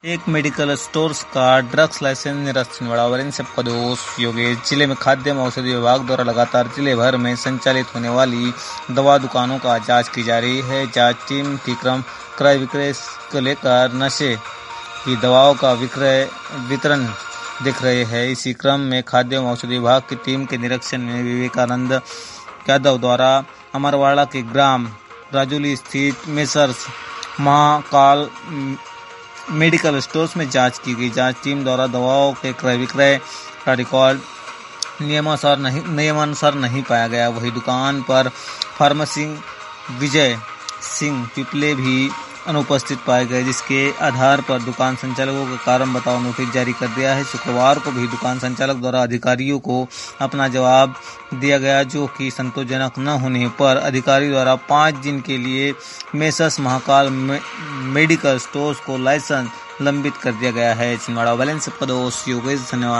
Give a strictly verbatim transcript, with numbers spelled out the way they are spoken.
एक medical stores का drugs licence निरस्त। छिंदवाड़ा वरिष्ठ सबका दोस्त योगेश। जिले में खाद्य एवं औषधि विभाग द्वारा लगातार जिले भर में संचालित होने वाली दवा दुकानों का जांच की जा रही है। जांच टीम की क्रम क्रय विक्रय को लेकर नशे की दवाओं का विक्रय वितरण दिख रहे हैं। इसी क्रम में खाद्य एवं औषधि विभाग की टीम के निरीक्षण में विवेकानंद यादव द्वारा अमरवाड़ा के ग्राम राजौली स्थित मेसर्स महाकाल मेडिकल स्टोर्स में जांच की गई। जांच टीम द्वारा दवाओं के क्रय विक्रय का रिकॉर्ड नियमानुसार नहीं नियमानुसार नहीं पाया गया। वही दुकान पर फार्मेसी विजय सिंह पिपले भी अनुपस्थित पाए गए, जिसके आधार पर दुकान संचालकों का कारण बताओ नोटिस जारी कर दिया है। शुक्रवार को भी दुकान संचालक द्वारा अधिकारियों को अपना जवाब दिया गया, जो कि संतोषजनक न होने पर अधिकारी द्वारा पाँच दिन के लिए मेसर्स महाकाल मे, मेडिकल स्टोर्स को लाइसेंस लंबित कर दिया गया है। छिंदवाड़ा वाले सबका दोस्त योगेश। धन्यवाद।